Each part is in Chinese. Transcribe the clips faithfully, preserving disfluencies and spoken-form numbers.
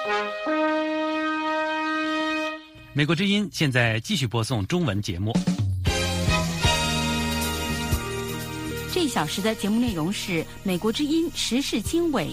美国之音现在继续播送中文节目。 这一小时的节目内容是美国之音时事经纬。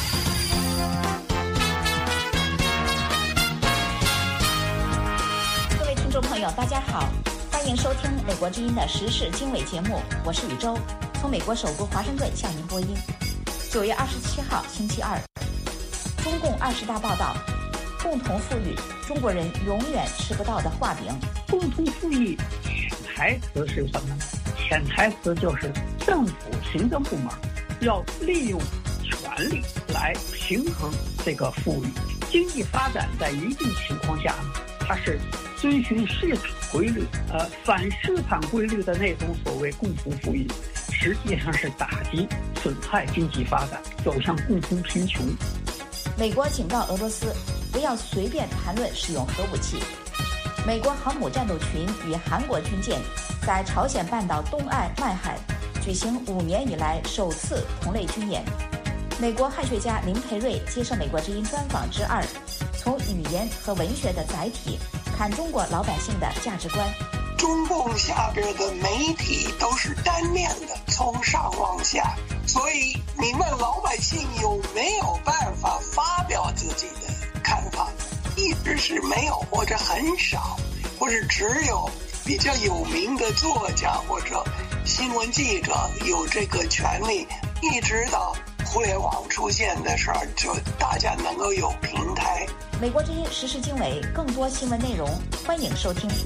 各位听众朋友大家好，欢迎收听美国之音的时事经纬节目，我是宇宙，从美国首都华盛顿向您播音。九月二十七号星期二，中共二十大报道，共同富裕，中国人永远吃不到的画饼。 共同富裕潜台词是什么？潜台词就是政府行政部门要利用权力来平衡这个富裕。经济发展在一定情况下呢，它是遵循市场规律，呃，反市场规律的那种所谓共同富裕，实际上是打击、损害经济发展，走向共同贫穷。 美国警告俄罗斯不要随便谈论使用核武器。美国航母战斗群与韩国军舰在朝鲜半岛东岸曼海举行五年以来首次同类军演。美国汉学家林培瑞接受美国之音专访之二，从语言和文学的载体看中国老百姓的价值观。 中共下边的媒体都是单面的，从上往下，所以你问老百姓有没有办法发表自己的看法，一直是没有，或者很少，或者只有比较有名的作家或者新闻记者有这个权利，一直到互联网出现的时候，就大家能够有平台。 美国之音时事经纬，更多新闻内容，欢迎收听。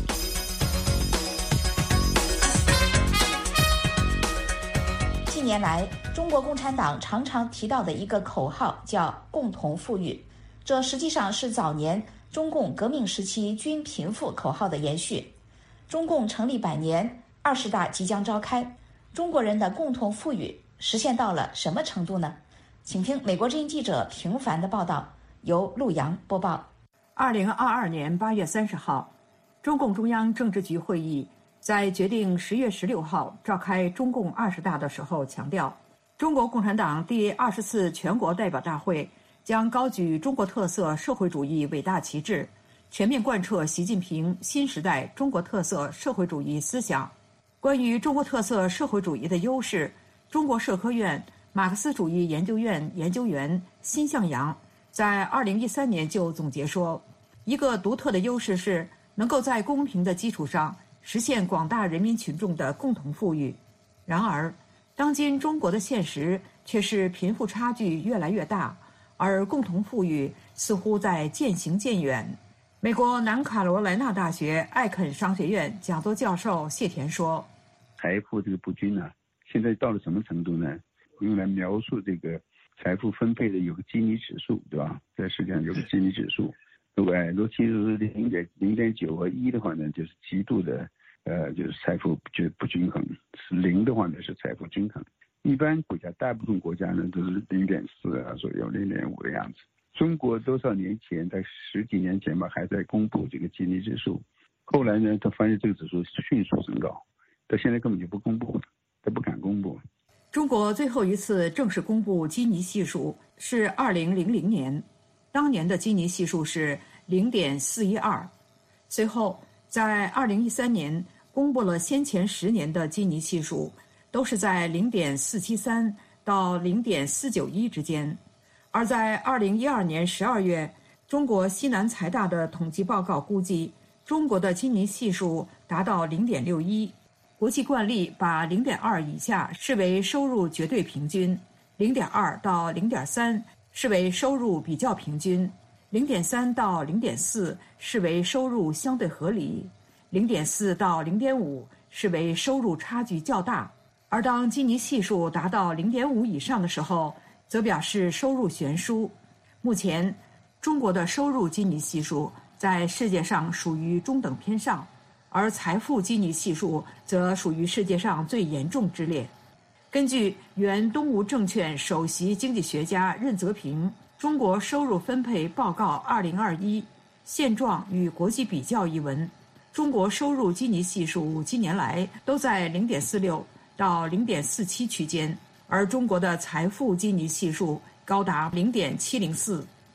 近年来，中国共产党常常提到的一个口号叫共同富裕，这实际上是早年中共革命时期均贫富口号的延续。中共成立百年，二十大即将召开，中国人的共同富裕实现到了什么程度呢？请听美国之音记者平凡的报道，由陆洋播报。 二零二二年八月三十号，中共中央政治局会议在决定十月十六号召开中共二十大的时候强调，中国共产党第二十次全国代表大会将高举中国特色社会主义伟大旗帜，全面贯彻习近平新时代中国特色社会主义思想。关于中国特色社会主义的优势，中国社科院马克思主义研究院研究员辛向阳在二零一三年就总结说，一个独特的优势是能够在公平的基础上实现广大人民群众的共同富裕。然而，当今中国的现实却是贫富差距越来越大，而共同富裕似乎在渐行渐远。美国南卡罗来纳大学艾肯商学院讲座教授谢田说， 财富这个不均啊，现在到了什么程度呢？用来描述这个财富分配的有个基尼指数，对吧？在世界上有个基尼指数，对不对？如果其实是零点零点九和一的话呢，就是极度的呃，就是财富就不均衡；是零的话呢，是财富均衡。一般国家，大部分国家呢都是零点四啊左右，零点五的样子。中国多少年前，在十几年前吧，还在公布这个基尼指数，后来呢，他发现这个指数迅速升高，到现在根本就不公布了，他不敢公布。 中国最后一次正式公布基尼系数是二零零零年，当年的基尼系数是零点四一二。随后，在二零一三年公布了先前十年的基尼系数，都是在零点四七三到零点四九一之间。而在二零一二年十二月，中国西南财大的统计报告估计，中国的基尼系数达到零点六一。国际惯例把零点二以下视为收入绝对平均，零点二到零点三视为收入比较平均，零点三到零点四视为收入相对合理，零点四到零点五视为收入差距较大。而当基尼系数达到零点五以上的时候，则表示收入悬殊。目前，中国的收入基尼系数在世界上属于中等偏上，而财富基尼系数则属于世界上最严重之列。根据原东吴证券首席经济学家任泽平《中国收入分配报告二零二一现状与国际比较》一文，中国收入基尼系数近年来都在零点四六到零点四七区间，而中国的财富基尼系数高达零点七零四。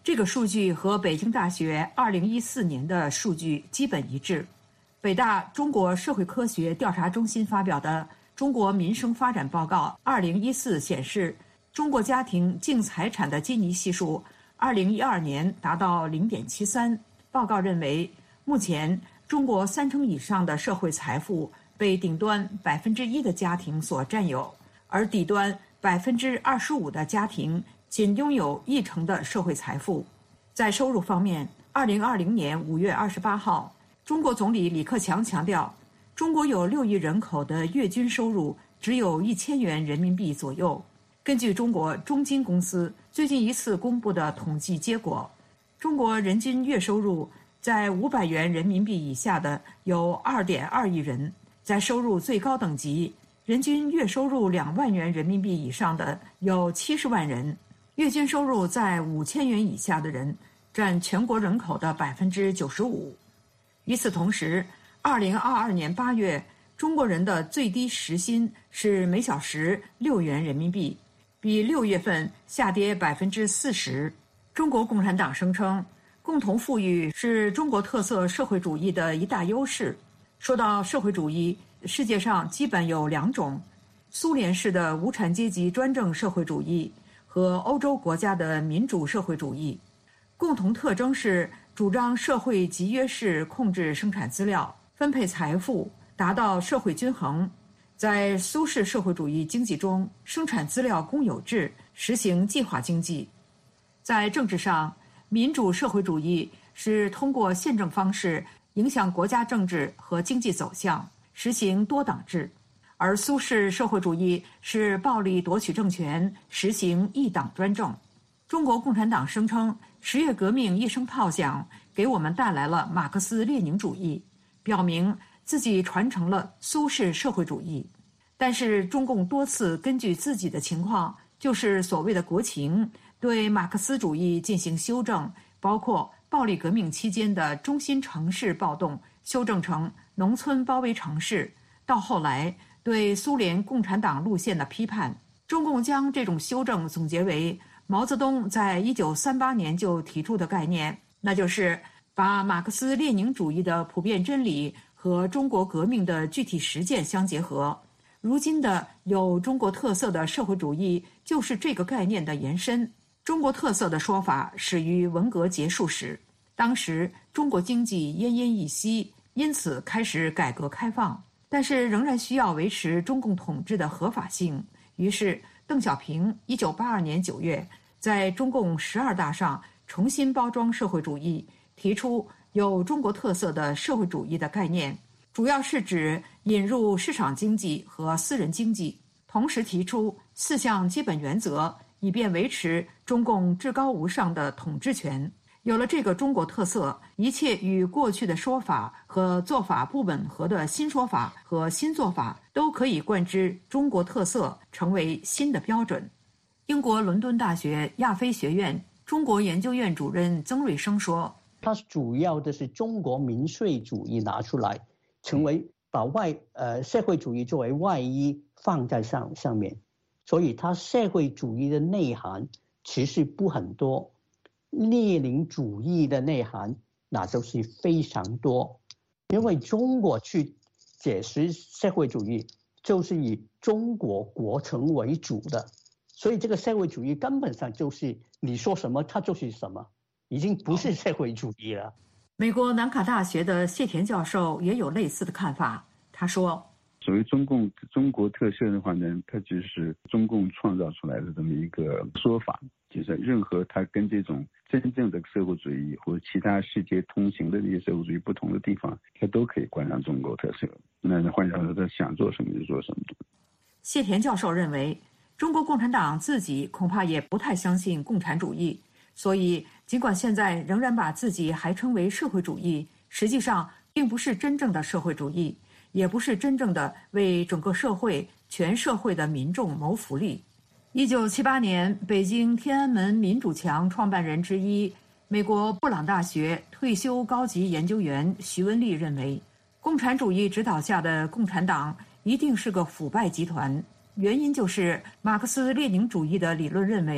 这个数据和北京大学二零一四年的数据基本一致。北大中国社会科学调查中心发表的《中国民生发展报告二零一四》显示，中国家庭净财产的基尼系数二零一二年达到 零点七三。报告认为，目前中国三成以上的社会财富被顶端百分之一的家庭所占有，而底端百分之二十五的家庭仅拥有一成的社会财富。在收入方面，二零二零年五月二十八号，中国总理李克强强调，中国有六亿人口的月均收入只有一千元人民币左右。根据中国中金公司最近一次公布的统计结果，中国人均月收入在五百元人民币以下的有 二点二亿人，在收入最高等级，人均月收入两万元人民币以上的有七十万人，月均收入在五千元以下的人占全国人口的百分之九十五。与此同时，二零二二年八月，中国人的最低时薪是每小时六元人民币，比六月份下跌百分之四十。中国共产党声称，共同富裕是中国特色社会主义的一大优势。说到社会主义，世界上基本有两种：苏联式的无产阶级专政社会主义和欧洲国家的民主社会主义。共同特征是主张社会集约式控制生产资料、分配财富，达到社会均衡。在苏式社会主义经济中，生产资料公有制，实行计划经济。在政治上，民主社会主义是通过宪政方式影响国家政治和经济走向，实行多党制；而苏式社会主义是暴力夺取政权，实行一党专政。中国共产党声称，十月革命一声炮响，给我们带来了马克思列宁主义，表明自己传承了苏式社会主义。但是中共多次根据自己的情况，就是所谓的国情，对马克思主义进行修正，包括暴力革命期间的中心城市暴动修正成农村包围城市，到后来对苏联共产党路线的批判。中共将这种修正总结为毛泽东在一九三八年就提出的概念，那就是把马克思列宁主义的普遍真理和中国革命的具体实践相结合。如今的有中国特色的社会主义就是这个概念的延伸。中国特色的说法始于文革结束时，当时中国经济奄奄一息，因此开始改革开放，但是仍然需要维持中共统治的合法性。于是邓小平一九八二年九月在中共十二大上重新包装社会主义，提出有中国特色的社会主义的概念，主要是指引入市场经济和私人经济，同时提出四项基本原则，以便维持中共至高无上的统治权。有了这个中国特色，一切与过去的说法和做法不吻合的新说法和新做法都可以冠之中国特色，成为新的标准。英国伦敦大学亚非学院中国研究院主任曾瑞生说， 它主要的是中国民粹主义拿出来，成为把外呃社会主义作为外衣放在上上面，所以它社会主义的内涵其实不很多，列宁主义的内涵那就是非常多。因为中国去解释社会主义就是以中国国情为主的，所以这个社会主义根本上就是你说什么它就是什么，已经不是社会主义了。 美国南卡大学的谢田教授也有类似的看法。他说， 所谓中共中国特色的话呢，它就是中共创造出来的这么一个说法，就是任何它跟这种真正的社会主义或者其他世界通行的这些社会主义不同的地方，它都可以冠上中国特色。那换句话说，他想做什么就做什么。 谢田教授认为，中国共产党自己恐怕也不太相信共产主义，所以尽管现在仍然把自己还称为社会主义，实际上并不是真正的社会主义，也不是真正的为整个社会、全社会的民众谋福利。一九七八年，北京天安门民主墙创办人之一、美国布朗大学退休高级研究员徐文丽认为，共产主义指导下的共产党一定是个腐败集团，原因就是马克思列宁主义的理论认为，革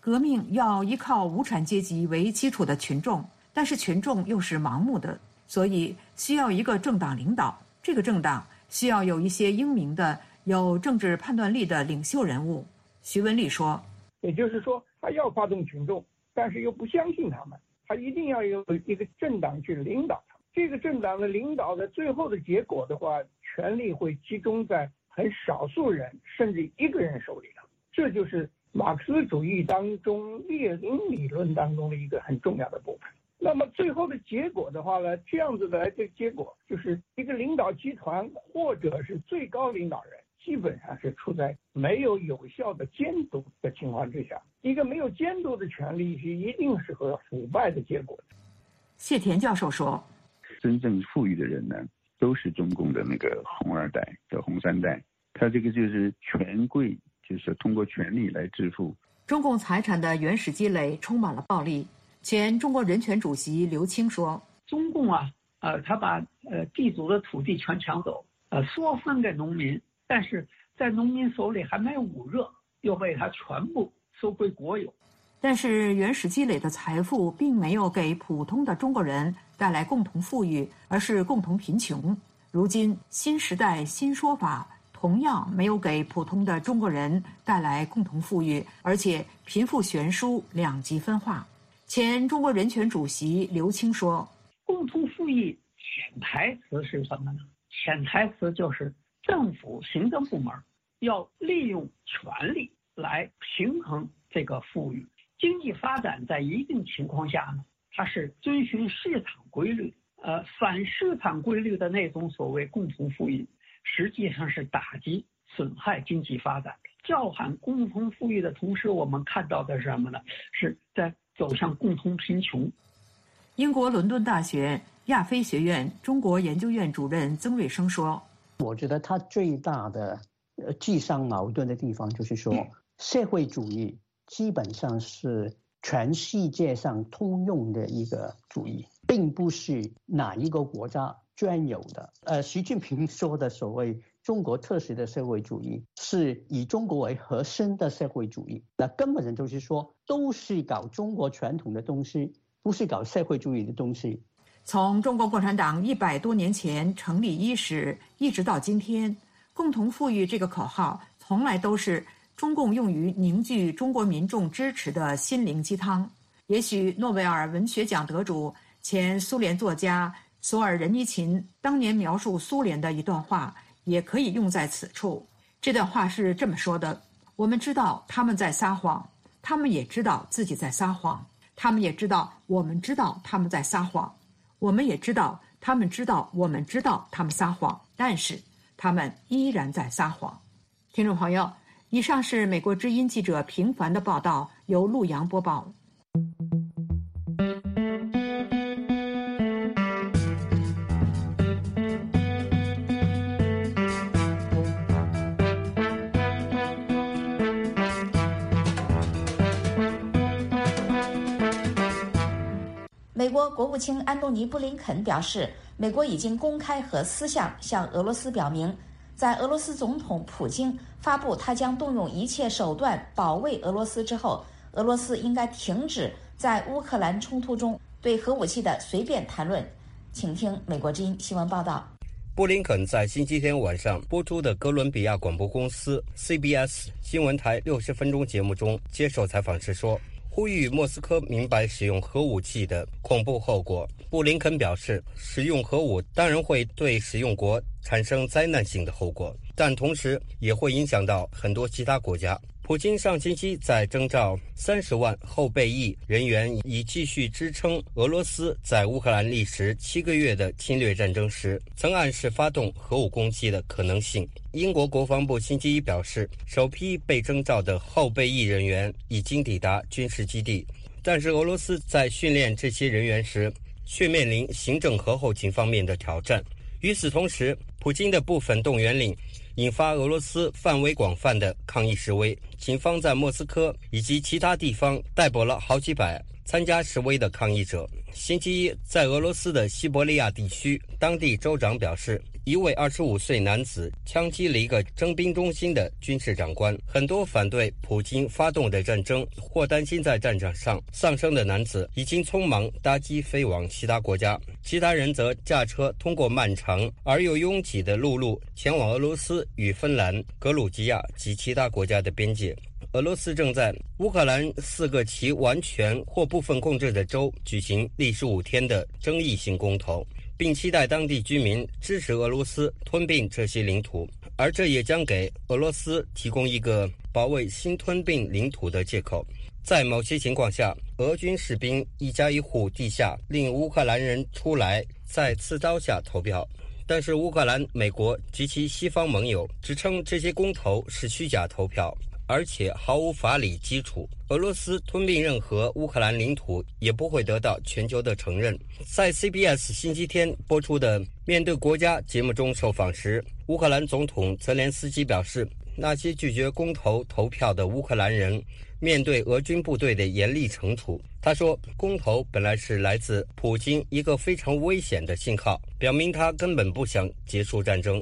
革命要依靠无产阶级为基础的群众，但是群众又是盲目的，所以需要一个政党领导。这个政党需要有一些英明的、有政治判断力的领袖人物。徐文丽说， 也就是说，他要发动群众，但是又不相信他们，他一定要有一个政党去领导他们。这个政党的领导的最后的结果的话，权力会集中在很少数人甚至一个人手里头。这就是马克思主义当中列宁理论当中的一个很重要的部分。那么最后的结果的话呢，这样子的来的结果就是一个领导集团或者是最高领导人基本上是处在没有有效的监督的情况之下，一个没有监督的权利是一定是和腐败的结果。 谢田教授说， 真正富裕的人呢，都是中共的那个红二代的红三代，他这个就是权贵，就是通过权力来致富。 中共财产的原始积累充满了暴力。前中国人权主席刘青说， 中共啊，呃，他把呃地主的土地全抢走，呃，说分给农民，但是在农民手里还没有捂热，又被他全部收归国有。 但是原始积累的财富并没有给普通的中国人带来共同富裕，而是共同贫穷。如今新时代新说法同样没有给普通的中国人带来共同富裕，而且贫富悬殊，两极分化。前中国人权主席刘青说， 共同富裕潜台词是什么呢？潜台词就是政府行政部门要利用权力来平衡这个富裕。经济发展在一定情况下呢，它是遵循市场规律，呃，反市场规律的那种所谓共同富裕，实际上是打击损害经济发展。叫喊共同富裕的同时，我们看到的是什么呢？是在走向共同贫穷。 英国伦敦大学亚非学院中国研究院主任曾瑞生说， 我觉得他最大的呃既商矛盾的地方就是说，社会主义基本上是全世界上通用的一个主义，并不是哪一个国家专有的。呃，习近平说的所谓中国特色的社会主义，是以中国为核心的社会主义。那根本上就是说，都是搞中国传统的东西，不是搞社会主义的东西。 从中国共产党一百多年前成立伊始，一直到今天，共同富裕这个口号从来都是中共用于凝聚中国民众支持的心灵鸡汤。也许诺贝尔文学奖得主、前苏联作家索尔仁尼琴当年描述苏联的一段话，也可以用在此处。这段话是这么说的：我们知道他们在撒谎，他们也知道自己在撒谎，他们也知道我们知道他们在撒谎，我们也知道他们知道我们知道他们撒谎，但是他们依然在撒谎。听众朋友，以上是美国之音记者平凡的报道，由陆阳播报。 美国国务卿安东尼·布林肯表示，美国已经公开和私下向俄罗斯表明，在俄罗斯总统普京发布他将动用一切手段保卫俄罗斯之后，俄罗斯应该停止在乌克兰冲突中对核武器的随便谈论。请听美国之音新闻报道。 布林肯在星期天晚上播出的哥伦比亚广播公司 C B S 新闻台六十分钟节目中接受采访时说，呼吁莫斯科明白使用核武器的恐怖后果。布林肯表示，使用核武当然会对使用国产生灾难性的后果，但同时也会影响到很多其他国家。普京上星期在征召三十万后备役人员以继续支撑俄罗斯在乌克兰历时七个月的侵略战争时，曾暗示发动核武攻击的可能性。英国国防部星期一表示，首批被征召的后备役人员已经抵达军事基地，但是俄罗斯在训练这些人员时却面临行政和后勤方面的挑战。与此同时，普京的部分动员令引发俄罗斯范围广泛的抗议示威，警方在莫斯科以及其他地方逮捕了好几百参加示威的抗议者。星期一，在俄罗斯的西伯利亚地区，当地州长表示， 一位二十五岁男子枪击了一个征兵中心的军事长官。很多反对普京发动的战争或担心在战场上丧生的男子已经匆忙搭机飞往其他国家，其他人则驾车通过漫长而又拥挤的陆路前往俄罗斯与芬兰、格鲁吉亚及其他国家的边界。俄罗斯正在乌克兰四个其完全或部分控制的州举行历时五天的争议性公投，并期待当地居民支持俄罗斯吞并这些领土，而这也将给俄罗斯提供一个保卫新吞并领土的借口。在某些情况下，俄军士兵一家一户地下令乌克兰人出来在刺刀下投票，但是乌克兰、美国及其西方盟友指称这些公投是虚假投票，而且毫无法理基础。俄罗斯吞并任何乌克兰领土也不会得到全球的承认。在 C B S 星期天播出的《面对国家》节目中受访时，乌克兰总统泽连斯基表示，那些拒绝公投投票的乌克兰人面对俄军部队的严厉惩处。他说，公投本来是来自普京一个非常危险的信号，表明他根本不想结束战争。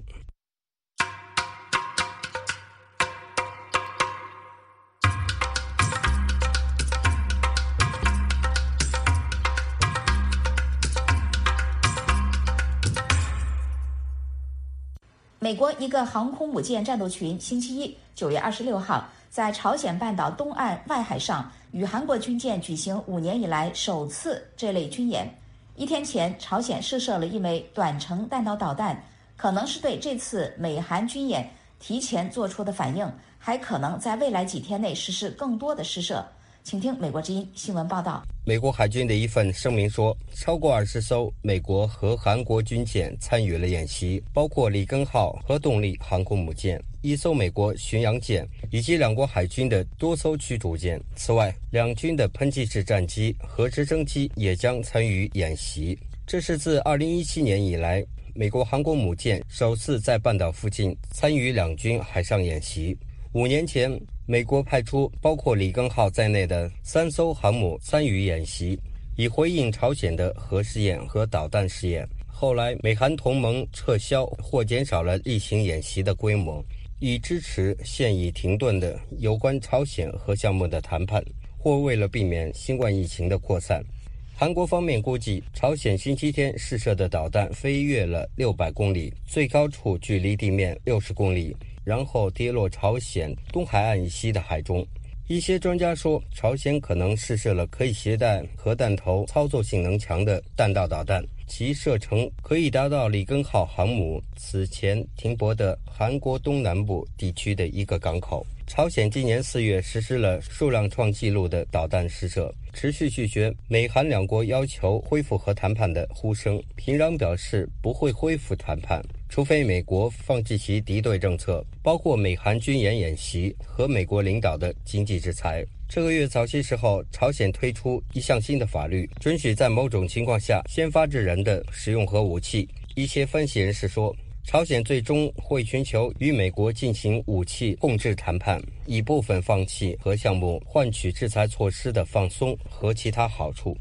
美国一个航空母舰战斗群星期一九月二十六号在朝鲜半岛东岸外海上与韩国军舰举行五年以来首次这类军演。一天前，朝鲜试射了一枚短程弹道导弹，可能是对这次美韩军演提前做出的反应，还可能在未来几天内实施更多的试射。请听美国之音新闻报道。 美国海军的一份声明说，超过二十艘美国和韩国军舰参与了演习，包括里根号核动力航空母舰、一艘美国巡洋舰以及两国海军的多艘驱逐舰。此外，两军的喷气式战机和直升机也将参与演习。这是自二零一七年以来，美国航空母舰首次在半岛附近参与两军海上演习。五年前，美国派出包括里根号在内的三艘航母参与演习，以回应朝鲜的核试验和导弹试验。后来，美韩同盟撤销或减少了例行演习的规模，以支持现已停顿的有关朝鲜核项目的谈判，或为了避免新冠疫情的扩散。韩国方面估计，朝鲜星期天试射的导弹飞越了六百公里，最高处距离地面六十公里，然后跌落朝鲜东海岸以西的海中。一些专家说，朝鲜可能试射了可以携带核弹头、操作性能强的弹道导弹，其射程可以达到里根号航母此前停泊的韩国东南部地区的一个港口。朝鲜今年四月实施了数量创纪录的导弹试射，持续拒绝美韩两国要求恢复核谈判的呼声。平壤表示不会恢复谈判，除非美国放弃其敌对政策，包括美韩军演演习和美国领导的经济制裁。这个月早些时候，朝鲜推出一项新的法律，准许在某种情况下先发制人的使用核武器。一些分析人士说，朝鲜最终会寻求与美国进行武器控制谈判，以部分放弃核项目换取制裁措施的放松和其他好处。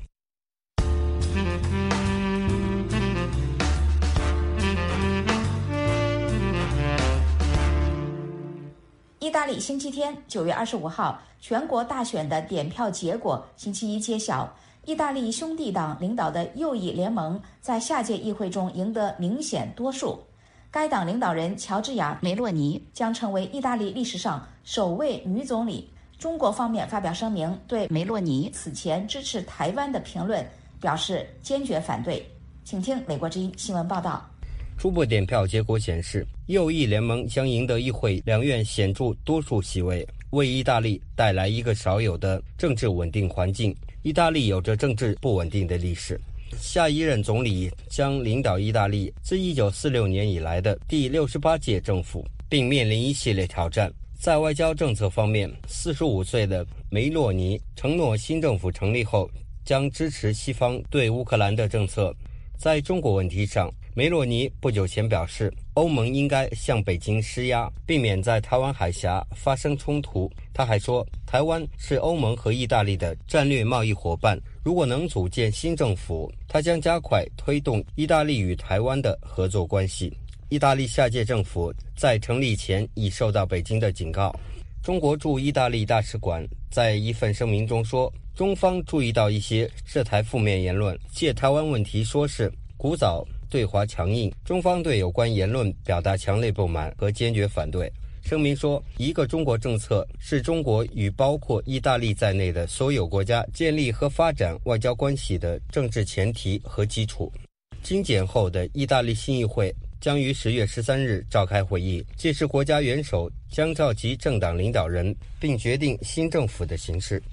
意大利星期天九月二十五号全国大选的点票结果星期一揭晓，意大利兄弟党领导的右翼联盟在下届议会中赢得明显多数。该党领导人乔治亚·梅洛尼将成为意大利历史上首位女总理。中国方面发表声明，对梅洛尼此前支持台湾的评论表示坚决反对。请听美国之音新闻报道。 初步点票结果显示，右翼联盟将赢得议会两院显著多数席位，为意大利带来一个少有的政治稳定环境。意大利有着政治不稳定的历史，下一任总理将领导意大利自一九四六年以来的第六十八届政府，并面临一系列挑战。在外交政策方面，四十五岁的梅洛尼承诺新政府成立后将支持西方对乌克兰的政策。在中国问题上，梅洛尼不久前表示，欧盟应该向北京施压，避免在台湾海峡发生冲突。他还说，台湾是欧盟和意大利的战略贸易伙伴，如果能组建新政府，他将加快推动意大利与台湾的合作关系。 意大利下届政府在成立前已受到北京的警告。中国驻意大利大使馆在一份声明中说，中方注意到一些涉台负面言论，借台湾问题说事，鼓噪对华强硬，中方对有关言论表达强烈不满和坚决反对。声明说，一个中国政策是中国与包括意大利在内的所有国家建立和发展外交关系的政治前提和基础。经检后的意大利新议会将于十月十三日召开会议，届时国家元首将召集政党领导人，并决定新政府的形式。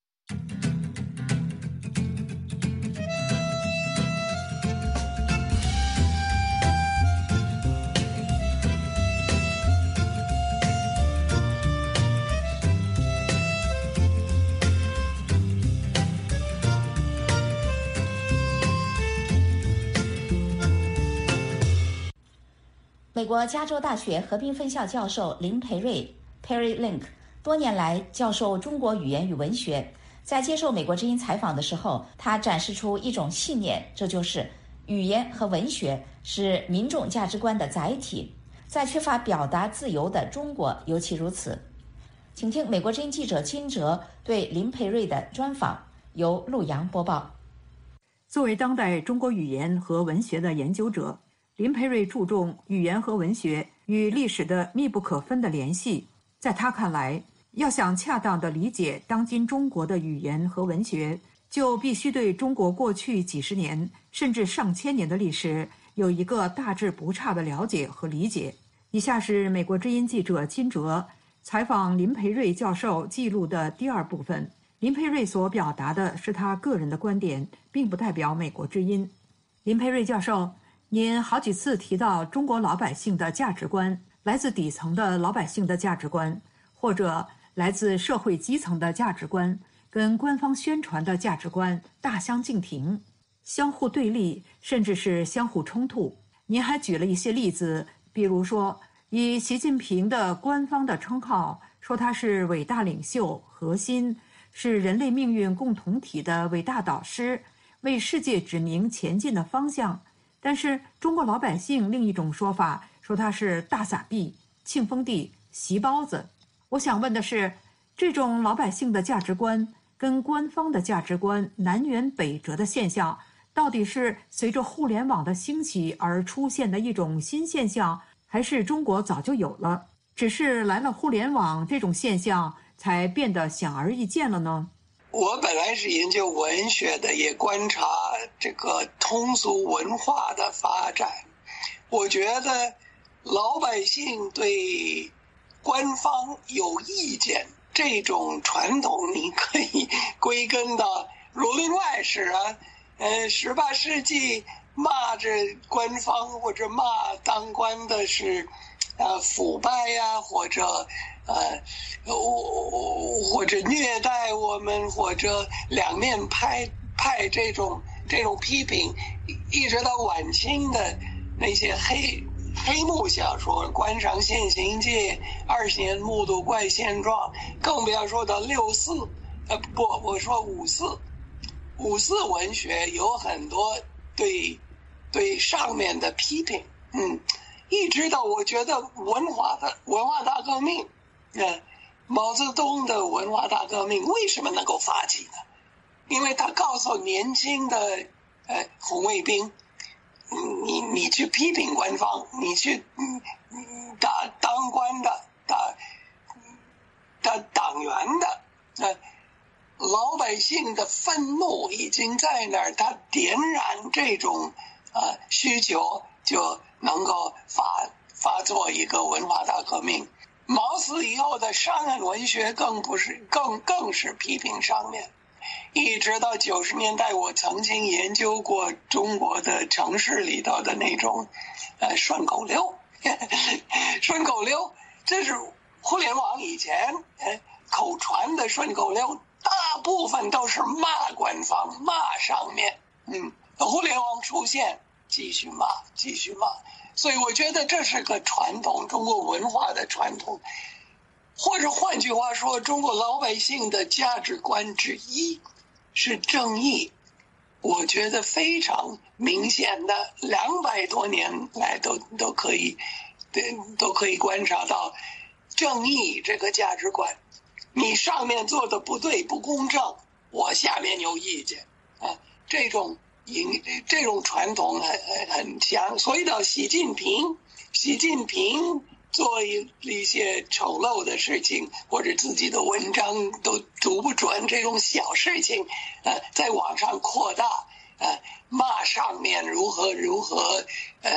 美国加州大学河滨分校教授林培瑞 Perry Link 多年来教授中国语言与文学，在接受美国之音采访的时候，他展示出一种信念，这就是语言和文学是民众价值观的载体，在缺乏表达自由的中国尤其如此。请听美国之音记者金哲对林培瑞的专访，由陆洋播报。 作为当代中国语言和文学的研究者，林培瑞注重语言和文学与历史的密不可分的联系。在他看来，要想恰当地理解当今中国的语言和文学，就必须对中国过去几十年甚至上千年的历史有一个大致不差的了解和理解。以下是美国之音记者金哲采访林培瑞教授记录的第二部分。林培瑞所表达的是他个人的观点，并不代表美国之音。林培瑞教授，您好几次提到中国老百姓的价值观，来自底层的老百姓的价值观，或者来自社会基层的价值观，跟官方宣传的价值观大相径庭，相互对立，甚至是相互冲突。您还举了一些例子，比如说以习近平的官方的称号，说他是伟大领袖、核心，是人类命运共同体的伟大导师，为世界指明前进的方向。但是中国老百姓另一种说法说他是大撒币、庆丰帝、席包子。我想问的是，这种老百姓的价值观跟官方的价值观南辕北辙的现象，到底是随着互联网的兴起而出现的一种新现象，还是中国早就有了，只是来了互联网这种现象才变得显而易见了呢？ 我本来是研究文学的，也观察这个通俗文化的发展。我觉得老百姓对官方有意见这种传统，你可以归根到儒林外史啊，呃，十八世纪骂着官方或者骂当官的是呃腐败呀、啊，或者呃，或者虐待我们，或者两面派派这种这种批评，一直到晚清的那些黑黑幕小说，观赏现行记、二十年目睹怪现状，更不要说到六四，呃不，我说五四，五四文学有很多对对上面的批评，嗯，一直到我觉得文化的文化大革命。呃，毛泽东的文化大革命为什么能够发起呢？因为他告诉年轻的呃红卫兵，你你去批评官方，你去嗯打当官的、打打党员的，呃，老百姓的愤怒已经在那儿，他点燃这种呃需求，就能够发发作一个文化大革命。毛死以后的商人文学更不是更更是批评上面，一直到九十年代，我曾经研究过中国的城市里头的那种，呃，顺口溜，顺口溜，这是互联网以前呃口传的顺口溜，大部分都是骂官方、骂上面，嗯，互联网出现，继续骂，继续骂。所以我觉得这是个传统，中国文化的传统，或者换句话说，中国老百姓的价值观之一是正义。 我觉得非常明显的，两百多年来都都可以，都可以观察到正义这个价值观。你上面做的不对不公正，我下面有意见啊，这种影这种传统很很很强。所以到习近平，习近平做一一些丑陋的事情，或者自己的文章都读不准，这种小事情，呃，在网上扩大，呃，骂上面如何如何，呃，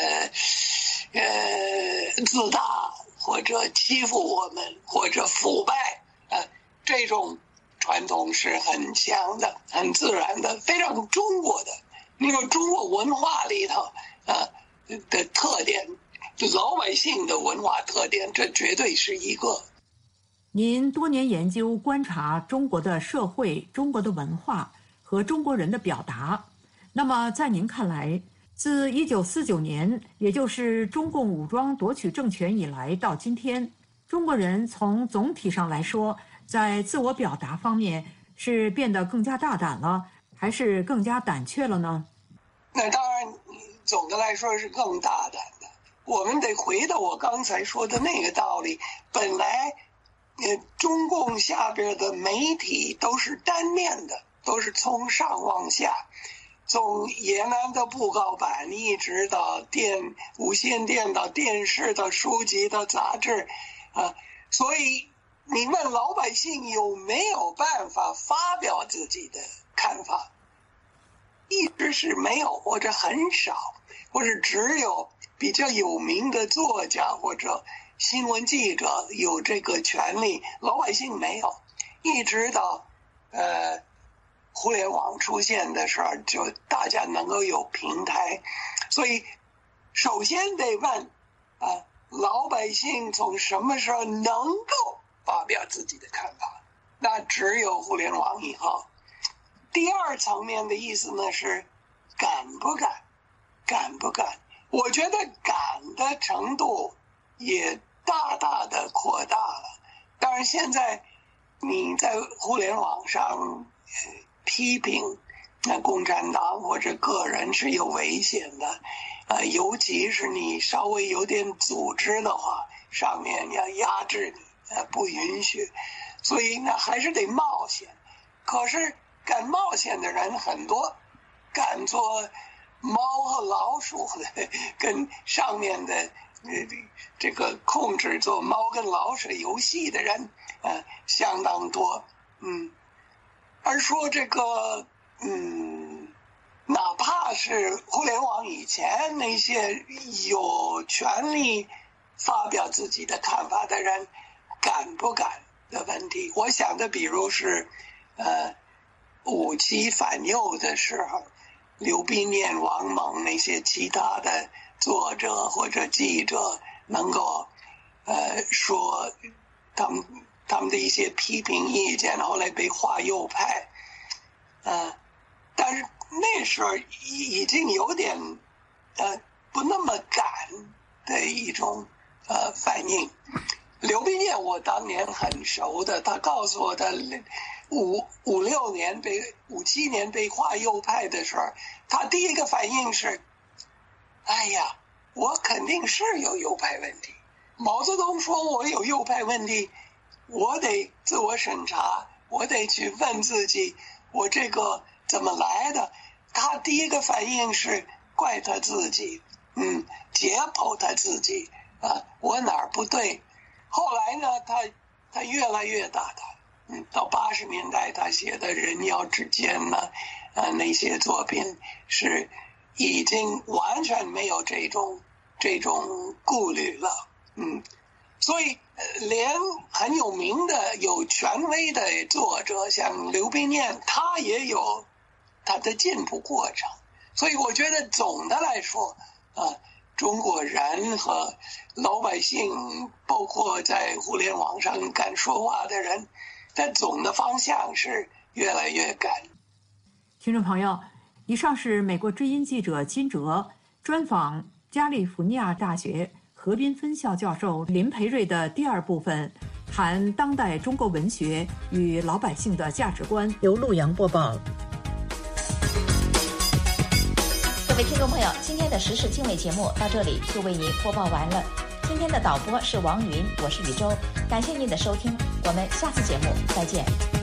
呃，自大或者欺负我们或者腐败，呃，这种传统是很强的、很自然的、非常中国的。那个中国文化里头，呃的特点。老百姓的文化特点，这绝对是一个。 您多年研究观察中国的社会、中国的文化和中国人的表达，那么在您看来，自一九四九年，也就是中共武装夺取政权以来到今天，中国人从总体上来说，在自我表达方面是变得更加大胆了，还是更加胆怯了呢？ 那当然，总的来说是更大胆的。我们得回到我刚才说的那个道理，本来呃，中共下边的媒体都是单面的，都是从上往下，从延安的布告版一直到电无线电到电视到书籍到杂志啊，所以你问老百姓有没有办法发表自己的看法，一直是没有，或者很少，或者只有比较有名的作家或者新闻记者有这个权利，老百姓没有。一直到呃互联网出现的时候，就大家能够有平台。所以首先得问啊、呃，老百姓从什么时候能够发表自己的看法？那只有互联网以后。第二层面的意思呢是敢不敢，敢不敢。我觉得敢的程度也大大的扩大了。当然现在你在互联网上批评那共产党或者个人是有危险的，呃，尤其是你稍微有点组织的话，上面要压制你，呃，不允许。所以呢还是得冒险。可是敢冒险的人很多，敢做猫和老鼠的，跟上面的呃这个控制做猫跟老鼠游戏的人，呃，相当多，嗯，而说这个，嗯，哪怕是互联网以前那些有权利发表自己的看法的人，敢不敢的问题，我想的比如是，呃，五七反右的时候。刘必念、王蒙那些其他的作者或者记者能够呃说他们他们的一些批评意见，后来被划右派，呃，但是那时候已经有点呃不那么敢的一种呃反应。刘必念我当年很熟的，他告诉我的。五五六年被五七年被划右派的时候，他第一个反应是：哎呀，我肯定是有右派问题。毛泽东说我有右派问题，我得自我审查，我得去问自己，我这个怎么来的？他第一个反应是怪他自己，嗯，解剖他自己啊，我哪儿不对？后来呢，他他越来越大胆。嗯，到八十年代，他写的《人妖之间》呢，呃，那些作品是已经完全没有这种这种顾虑了。嗯，所以连很有名的、有权威的作者，像刘必念，他也有他的进步过程。所以我觉得总的来说，啊、呃，中国人和老百姓，包括在互联网上敢说话的人。但总的方向是越来越敢。 听众朋友，以上是美国之音记者金哲专访加利福尼亚大学河滨分校教授林培瑞的第二部分，谈当代中国文学与老百姓的价值观，由陆洋播报。 位听众朋友，今天的时事经纬节目到这里就为您播报完了。今天的导播是王云，我是宇宙，感谢您的收听，我们下次节目再见。